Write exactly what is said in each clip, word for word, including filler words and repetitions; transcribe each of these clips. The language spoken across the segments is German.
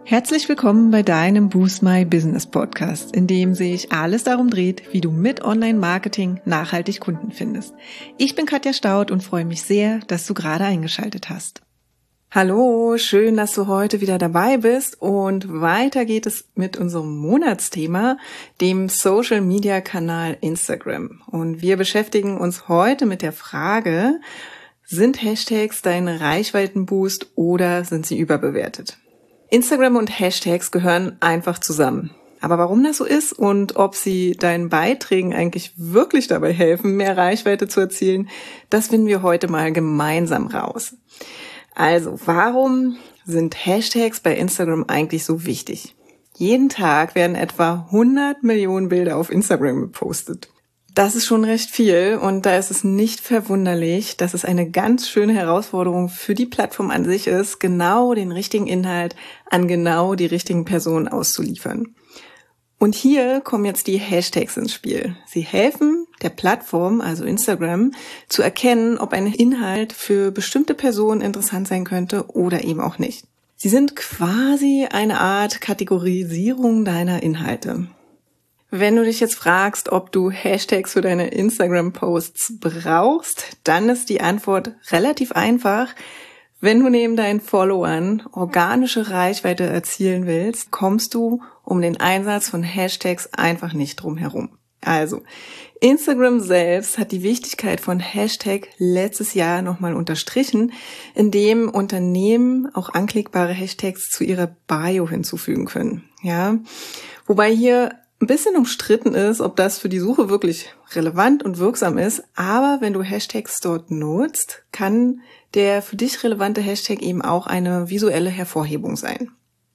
Herzlich willkommen bei deinem Boost My Business Podcast, in dem sich alles darum dreht, wie du mit Online-Marketing nachhaltig Kunden findest. Ich bin Katja Staud und freue mich sehr, dass du gerade eingeschaltet hast. Hallo, schön, dass du heute wieder dabei bist und weiter geht es mit unserem Monatsthema, dem Social-Media-Kanal Instagram. Und wir beschäftigen uns heute mit der Frage, sind Hashtags dein Reichweitenboost oder sind sie überbewertet? Instagram und Hashtags gehören einfach zusammen. Aber warum das so ist und ob sie deinen Beiträgen eigentlich wirklich dabei helfen, mehr Reichweite zu erzielen, das finden wir heute mal gemeinsam raus. Also, warum sind Hashtags bei Instagram eigentlich so wichtig? Jeden Tag werden etwa hundert Millionen Bilder auf Instagram gepostet. Das ist schon recht viel und da ist es nicht verwunderlich, dass es eine ganz schöne Herausforderung für die Plattform an sich ist, genau den richtigen Inhalt an genau die richtigen Personen auszuliefern. Und hier kommen jetzt die Hashtags ins Spiel. Sie helfen der Plattform, also Instagram, zu erkennen, ob ein Inhalt für bestimmte Personen interessant sein könnte oder eben auch nicht. Sie sind quasi eine Art Kategorisierung deiner Inhalte. Wenn du dich jetzt fragst, ob du Hashtags für deine Instagram-Posts brauchst, dann ist die Antwort relativ einfach. Wenn du neben deinen Followern organische Reichweite erzielen willst, kommst du um den Einsatz von Hashtags einfach nicht drum herum. Also, Instagram selbst hat die Wichtigkeit von Hashtag letztes Jahr nochmal unterstrichen, indem Unternehmen auch anklickbare Hashtags zu ihrer Bio hinzufügen können. Ja, wobei hier ein bisschen umstritten ist, ob das für die Suche wirklich relevant und wirksam ist, aber wenn du Hashtags dort nutzt, kann der für dich relevante Hashtag eben auch eine visuelle Hervorhebung sein.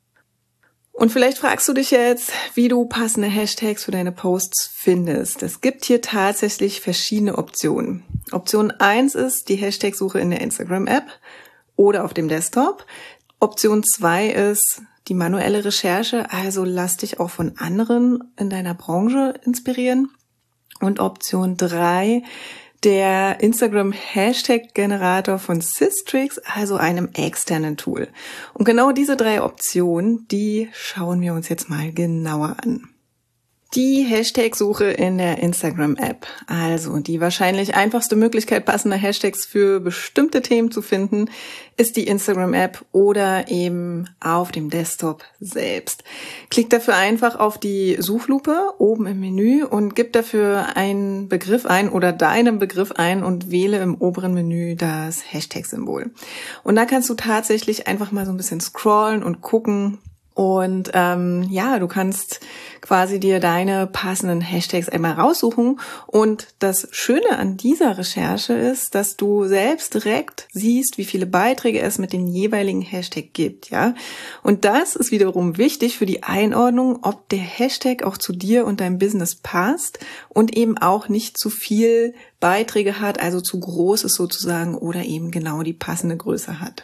Und vielleicht fragst du dich jetzt, wie du passende Hashtags für deine Posts findest. Es gibt hier tatsächlich verschiedene Optionen. Option eins ist die Hashtag-Suche in der Instagram-App oder auf dem Desktop. Option zwei ist die manuelle Recherche, also lass dich auch von anderen in deiner Branche inspirieren. Und Option drei, der Instagram-Hashtag-Generator von Sistrix, also einem externen Tool. Und genau diese drei Optionen, die schauen wir uns jetzt mal genauer an. Die Hashtag-Suche in der Instagram-App, also die wahrscheinlich einfachste Möglichkeit, passende Hashtags für bestimmte Themen zu finden, ist die Instagram-App oder eben auf dem Desktop selbst. Klick dafür einfach auf die Suchlupe oben im Menü und gib dafür einen Begriff ein oder deinen Begriff ein und wähle im oberen Menü das Hashtag-Symbol. Und da kannst du tatsächlich einfach mal so ein bisschen scrollen und gucken. Und ähm, ja, du kannst quasi dir deine passenden Hashtags einmal raussuchen. Und das Schöne an dieser Recherche ist, dass du selbst direkt siehst, wie viele Beiträge es mit dem jeweiligen Hashtag gibt, ja. Und das ist wiederum wichtig für die Einordnung, ob der Hashtag auch zu dir und deinem Business passt und eben auch nicht zu viel Beiträge hat, also zu groß ist sozusagen oder eben genau die passende Größe hat.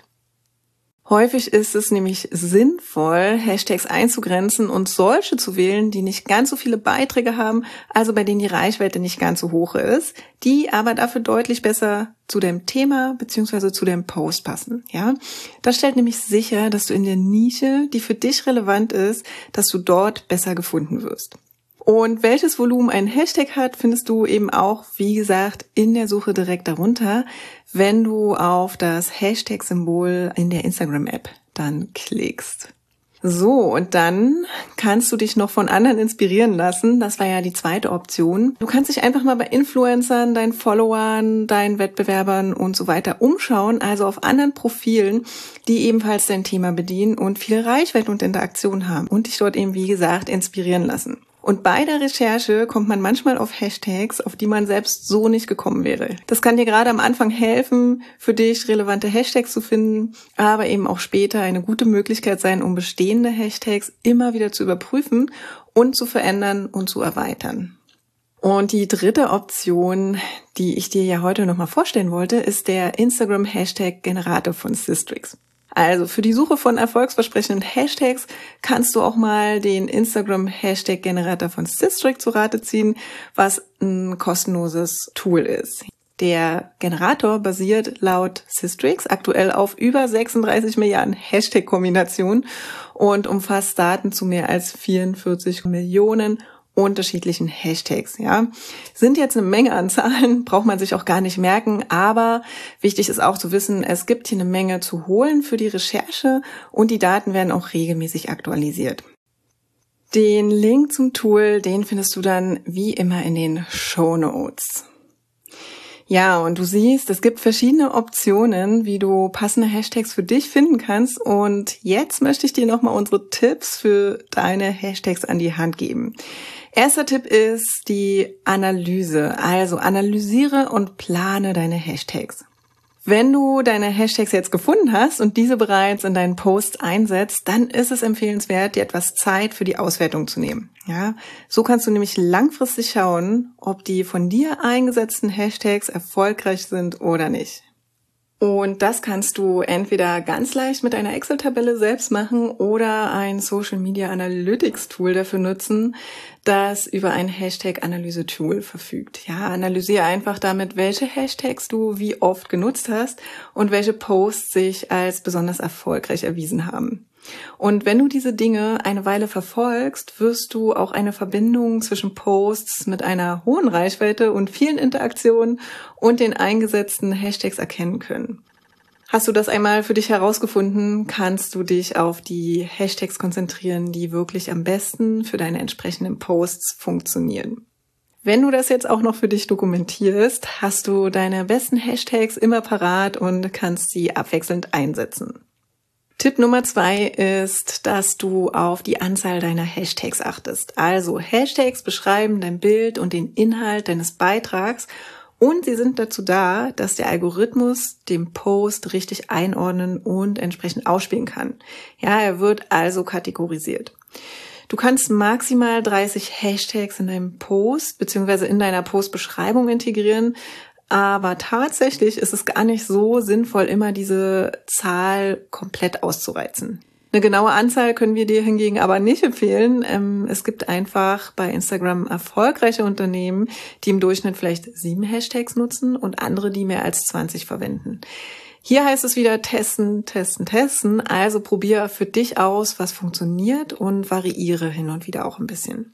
Häufig ist es nämlich sinnvoll, Hashtags einzugrenzen und solche zu wählen, die nicht ganz so viele Beiträge haben, also bei denen die Reichweite nicht ganz so hoch ist, die aber dafür deutlich besser zu deinem Thema bzw. zu deinem Post passen. Ja, das stellt nämlich sicher, dass du in der Nische, die für dich relevant ist, dass du dort besser gefunden wirst. Und welches Volumen ein Hashtag hat, findest du eben auch, wie gesagt, in der Suche direkt darunter, wenn du auf das Hashtag-Symbol in der Instagram-App dann klickst. So, und dann kannst du dich noch von anderen inspirieren lassen. Das war ja die zweite Option. Du kannst dich einfach mal bei Influencern, deinen Followern, deinen Wettbewerbern und so weiter umschauen, also auf anderen Profilen, die ebenfalls dein Thema bedienen und viel Reichweite und Interaktion haben und dich dort eben, wie gesagt, inspirieren lassen. Und bei der Recherche kommt man manchmal auf Hashtags, auf die man selbst so nicht gekommen wäre. Das kann dir gerade am Anfang helfen, für dich relevante Hashtags zu finden, aber eben auch später eine gute Möglichkeit sein, um bestehende Hashtags immer wieder zu überprüfen und zu verändern und zu erweitern. Und die dritte Option, die ich dir ja heute nochmal vorstellen wollte, ist der Instagram-Hashtag-Generator von Sistrix. Also für die Suche von erfolgsversprechenden Hashtags kannst du auch mal den Instagram-Hashtag-Generator von Sistrix zu Rate ziehen, was ein kostenloses Tool ist. Der Generator basiert laut Sistrix aktuell auf über sechsunddreißig Milliarden Hashtag-Kombinationen und umfasst Daten zu mehr als vierundvierzig Millionen unterschiedlichen Hashtags. Ja, sind jetzt eine Menge an Zahlen, braucht man sich auch gar nicht merken, aber wichtig ist auch zu wissen, es gibt hier eine Menge zu holen für die Recherche und die Daten werden auch regelmäßig aktualisiert. Den Link zum Tool, den findest du dann wie immer in den Shownotes. Ja, und du siehst, es gibt verschiedene Optionen, wie du passende Hashtags für dich finden kannst. Und jetzt möchte ich dir nochmal unsere Tipps für deine Hashtags an die Hand geben. Erster Tipp ist die Analyse. Also analysiere und plane deine Hashtags. Wenn du deine Hashtags jetzt gefunden hast und diese bereits in deinen Posts einsetzt, dann ist es empfehlenswert, dir etwas Zeit für die Auswertung zu nehmen. Ja, so kannst du nämlich langfristig schauen, ob die von dir eingesetzten Hashtags erfolgreich sind oder nicht. Und das kannst du entweder ganz leicht mit einer Excel-Tabelle selbst machen oder ein Social Media Analytics Tool dafür nutzen, das über ein Hashtag-Analyse-Tool verfügt. Ja, analysiere einfach damit, welche Hashtags du wie oft genutzt hast und welche Posts sich als besonders erfolgreich erwiesen haben. Und wenn du diese Dinge eine Weile verfolgst, wirst du auch eine Verbindung zwischen Posts mit einer hohen Reichweite und vielen Interaktionen und den eingesetzten Hashtags erkennen können. Hast du das einmal für dich herausgefunden, kannst du dich auf die Hashtags konzentrieren, die wirklich am besten für deine entsprechenden Posts funktionieren. Wenn du das jetzt auch noch für dich dokumentierst, hast du deine besten Hashtags immer parat und kannst sie abwechselnd einsetzen. Tipp Nummer zwei ist, dass du auf die Anzahl deiner Hashtags achtest. Also Hashtags beschreiben dein Bild und den Inhalt deines Beitrags und sie sind dazu da, dass der Algorithmus den Post richtig einordnen und entsprechend ausspielen kann. Ja, er wird also kategorisiert. Du kannst maximal dreißig Hashtags in deinem Post bzw. in deiner Postbeschreibung integrieren. Aber tatsächlich ist es gar nicht so sinnvoll, immer diese Zahl komplett auszureizen. Eine genaue Anzahl können wir dir hingegen aber nicht empfehlen. Es gibt einfach bei Instagram erfolgreiche Unternehmen, die im Durchschnitt vielleicht sieben Hashtags nutzen und andere, die mehr als zwanzig verwenden. Hier heißt es wieder testen, testen, testen. Also probiere für dich aus, was funktioniert und variiere hin und wieder auch ein bisschen.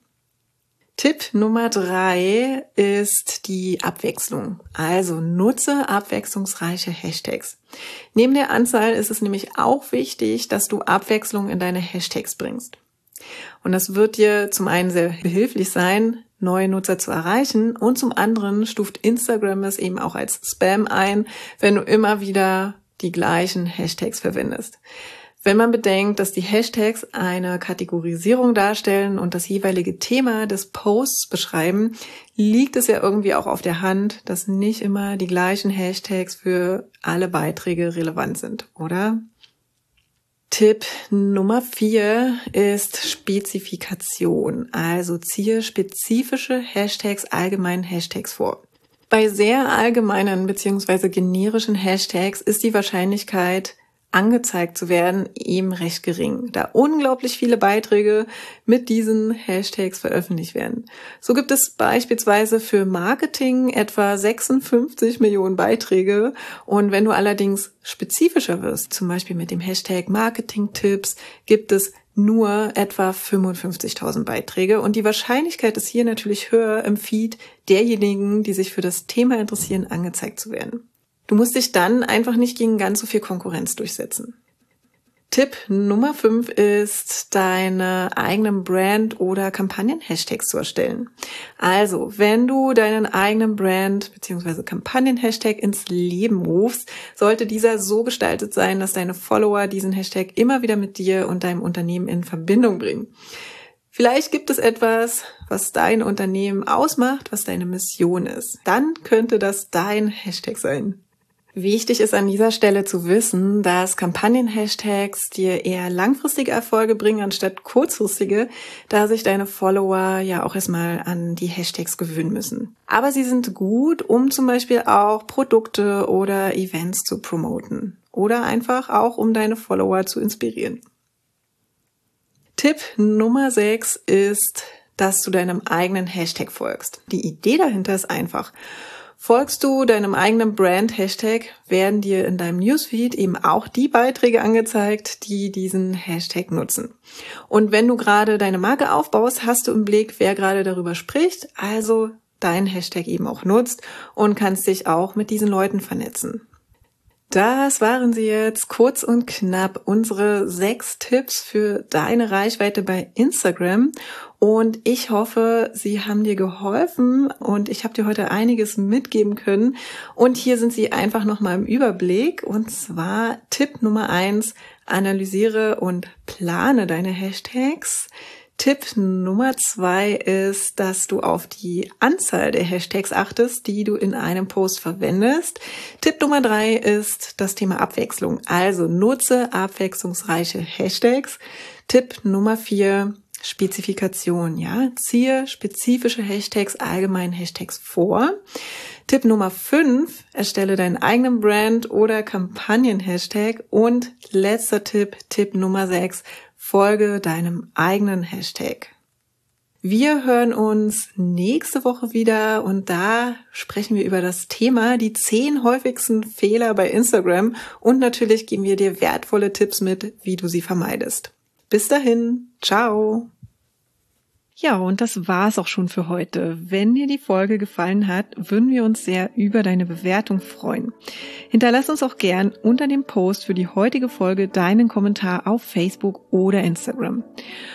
Tipp Nummer drei ist die Abwechslung. Also nutze abwechslungsreiche Hashtags. Neben der Anzahl ist es nämlich auch wichtig, dass du Abwechslung in deine Hashtags bringst. Und das wird dir zum einen sehr behilflich sein, neue Nutzer zu erreichen und zum anderen stuft Instagram es eben auch als Spam ein, wenn du immer wieder die gleichen Hashtags verwendest. Wenn man bedenkt, dass die Hashtags eine Kategorisierung darstellen und das jeweilige Thema des Posts beschreiben, liegt es ja irgendwie auch auf der Hand, dass nicht immer die gleichen Hashtags für alle Beiträge relevant sind, oder? Tipp Nummer vier ist Spezifikation. Also ziehe spezifische Hashtags allgemeinen Hashtags vor. Bei sehr allgemeinen bzw. generischen Hashtags ist die Wahrscheinlichkeit, angezeigt zu werden, eben recht gering, da unglaublich viele Beiträge mit diesen Hashtags veröffentlicht werden. So gibt es beispielsweise für Marketing etwa sechsundfünfzig Millionen Beiträge und wenn du allerdings spezifischer wirst, zum Beispiel mit dem Hashtag Marketing-Tipps, gibt es nur etwa fünfundfünfzigtausend Beiträge und die Wahrscheinlichkeit ist hier natürlich höher, im Feed derjenigen, die sich für das Thema interessieren, angezeigt zu werden. Du musst dich dann einfach nicht gegen ganz so viel Konkurrenz durchsetzen. Tipp Nummer fünf ist, deine eigenen Brand- oder Kampagnen-Hashtags zu erstellen. Also, wenn du deinen eigenen Brand- bzw. Kampagnen-Hashtag ins Leben rufst, sollte dieser so gestaltet sein, dass deine Follower diesen Hashtag immer wieder mit dir und deinem Unternehmen in Verbindung bringen. Vielleicht gibt es etwas, was dein Unternehmen ausmacht, was deine Mission ist. Dann könnte das dein Hashtag sein. Wichtig ist an dieser Stelle zu wissen, dass Kampagnen-Hashtags dir eher langfristige Erfolge bringen anstatt kurzfristige, da sich deine Follower ja auch erstmal an die Hashtags gewöhnen müssen. Aber sie sind gut, um zum Beispiel auch Produkte oder Events zu promoten oder einfach auch, um deine Follower zu inspirieren. Tipp Nummer sechs ist, dass du deinem eigenen Hashtag folgst. Die Idee dahinter ist einfach. Folgst du deinem eigenen Brand-Hashtag, werden dir in deinem Newsfeed eben auch die Beiträge angezeigt, die diesen Hashtag nutzen. Und wenn du gerade deine Marke aufbaust, hast du im Blick, wer gerade darüber spricht, also deinen Hashtag eben auch nutzt und kannst dich auch mit diesen Leuten vernetzen. Das waren sie jetzt, kurz und knapp, unsere sechs Tipps für deine Reichweite bei Instagram. Und ich hoffe, sie haben dir geholfen und ich habe dir heute einiges mitgeben können. Und hier sind sie einfach nochmal im Überblick. Und zwar Tipp Nummer eins, analysiere und plane deine Hashtags. Tipp Nummer zwei ist, dass du auf die Anzahl der Hashtags achtest, die du in einem Post verwendest. Tipp Nummer drei ist das Thema Abwechslung. Also nutze abwechslungsreiche Hashtags. Tipp Nummer vier, Spezifikation. Ja, ziehe spezifische Hashtags, allgemein Hashtags vor. Tipp Nummer fünf, erstelle deinen eigenen Brand- oder Kampagnen-Hashtag. Und letzter Tipp, Tipp Nummer sechs, folge deinem eigenen Hashtag. Wir hören uns nächste Woche wieder und da sprechen wir über das Thema die zehn häufigsten Fehler bei Instagram und natürlich geben wir dir wertvolle Tipps mit, wie du sie vermeidest. Bis dahin, ciao! Ja, und das war's auch schon für heute. Wenn dir die Folge gefallen hat, würden wir uns sehr über deine Bewertung freuen. Hinterlass uns auch gern unter dem Post für die heutige Folge deinen Kommentar auf Facebook oder Instagram.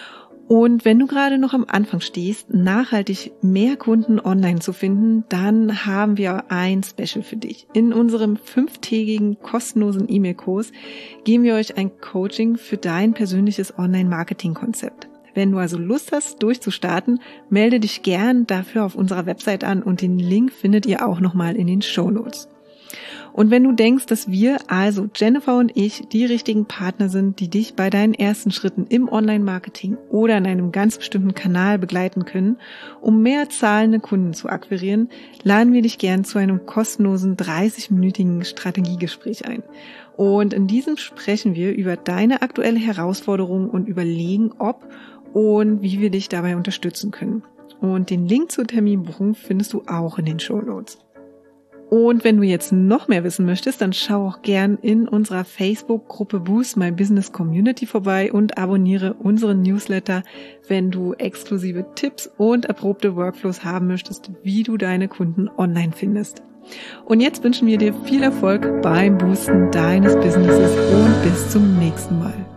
Und wenn du gerade noch am Anfang stehst, nachhaltig mehr Kunden online zu finden, dann haben wir ein Special für dich. In unserem fünftägigen kostenlosen E-Mail-Kurs geben wir euch ein Coaching für dein persönliches Online-Marketing-Konzept. Wenn du also Lust hast, durchzustarten, melde dich gern dafür auf unserer Website an und den Link findet ihr auch nochmal in den Shownotes. Und wenn du denkst, dass wir, also Jennifer und ich, die richtigen Partner sind, die dich bei deinen ersten Schritten im Online-Marketing oder in einem ganz bestimmten Kanal begleiten können, um mehr zahlende Kunden zu akquirieren, laden wir dich gern zu einem kostenlosen dreißig-minütigen Strategiegespräch ein. Und in diesem sprechen wir über deine aktuelle Herausforderung und überlegen, ob und wie wir dich dabei unterstützen können. Und den Link zur Terminbuchung findest du auch in den Shownotes. Und wenn du jetzt noch mehr wissen möchtest, dann schau auch gern in unserer Facebook-Gruppe Boost My Business Community vorbei und abonniere unseren Newsletter, wenn du exklusive Tipps und erprobte Workflows haben möchtest, wie du deine Kunden online findest. Und jetzt wünschen wir dir viel Erfolg beim Boosten deines Businesses und bis zum nächsten Mal.